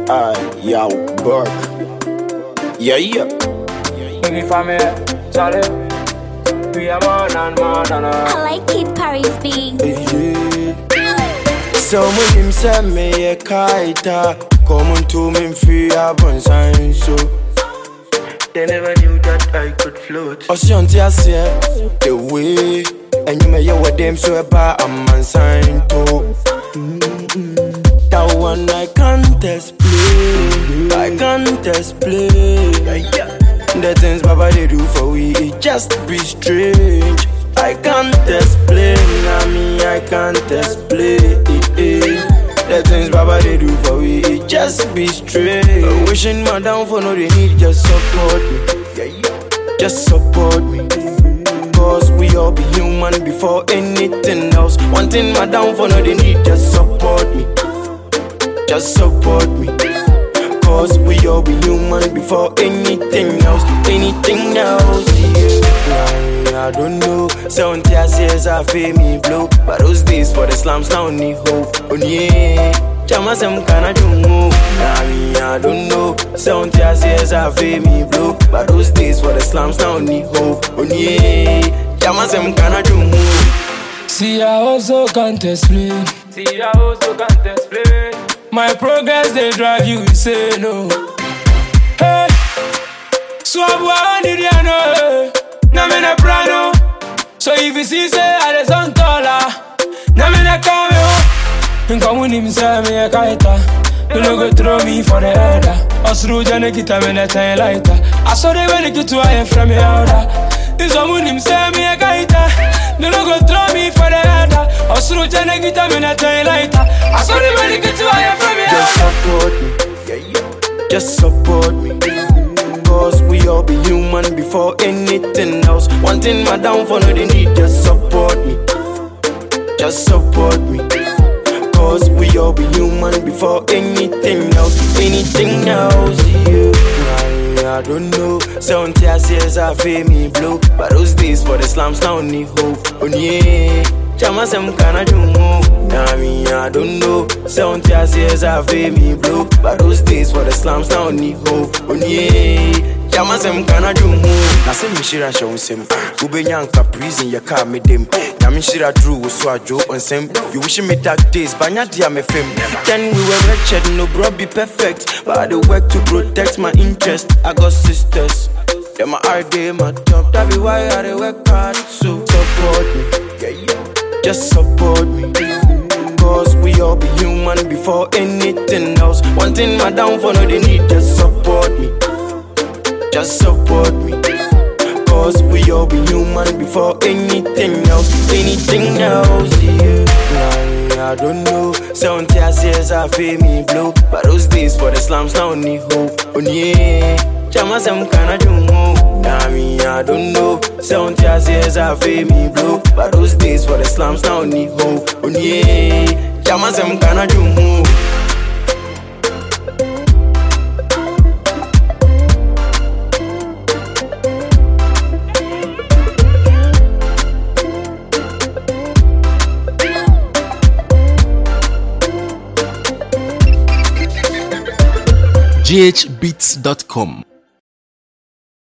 Yo, Burke. Yeah. Baby family, Charlie. We are more than I like Kid Paris beat. Someone him send me a kite. Come to me free up on sign so. They never knew that I could float. Oshanti I say the way. And you may hear what them so about a man sign to. That one I can't explain. I can't explain. The things Baba they do for we, it just be strange. I can't explain, I can't explain. The things Baba they do for we, it just be strange. Wishing my downfall, no they need just support me. Just support me. Cause we all be human before anything else. One thing my downfall, no they need just support me. Just support me. Cause we all be human before anything else. Anything else, I don't know. 70 years I feel me blow. But those days for the slums now need hope. Oh yeah, Jamasem kana jumu. I don't know. 70 years I feel me blow. But those days for the slums now need hope. Oh yeah, Jamasem kana jumu. See, I also can't explain. My progress, they drive you insane, no. Hey, Swabwa, Nidiano, Namina Prano. So if you see, say, I just on taller, Namina Cameo, and come with him, say, me a kaita. You no go throw me for the elder. Osru Janekita, when I tell lighter. I saw the way to I am from the elder. This one with him, say, me a kaita. You no go throw me for the elder. Osru Janekita, when I tell lighter. I saw the way to I am from the elder. Just support me. Cause we all be human before anything else. One thing my downfall, no they need just support me. Just support me. Cause we all be human before anything else. Anything else, I don't know. 70 years I feel me blow. But those days for the slums now need hope. Oh yeah, Jamasem kana jumu. I don't know. 70 years I feel me blow. But those days for the slums now need hope. Oh yeah, Jamasem kana jumu. Na se mishira show sem. Ube nyanka prison ya car me dem. Na mishira drew so ajo on sem. You wishing me dark days, but nya dia me fame. Then we were wretched, no bro be perfect. But I do work to protect my interest. I got sisters. Them my hard day, my top. That be why I do work hard. So support me. Just support me. Cause we all be human before anything else. One thing my downfall, no they need just support me. Just support me. Cause we all be human before anything else. Anything else, I don't know. 70 years I feel me blow. But those days for the slums now need hope. Oh yeah, Jamasem kana jumu. I don't know. 70 years I feel me blow. But those days for the slums now need hope. Oh yeah, Jamasem kana jumu. ghbeats.com